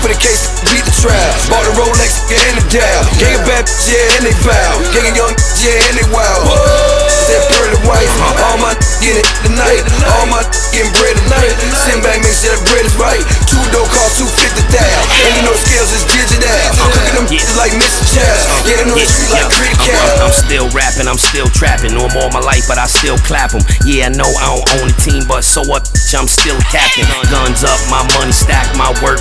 for the case, beat the trap. Bought a Rolex, and the Dow. Gang of bad bitch, yeah, and they foul. Gang of young, yeah, and they wild. That pearly white, all my getting it tonight. All my getting bread tonight. Sitting back, make sure that bread is right. 2 dough cost 250 down. And you know scales is digital. Cooking them like Mr. Chaz. Yeah, they know the street like Creek Cow. I'm still rapping, I'm still trapping. Know 'em all my life, but I still clap 'em. Yeah, I know I don't own a team, but so what, bitch, I'm still a captain. Guns up, my money stacked, my work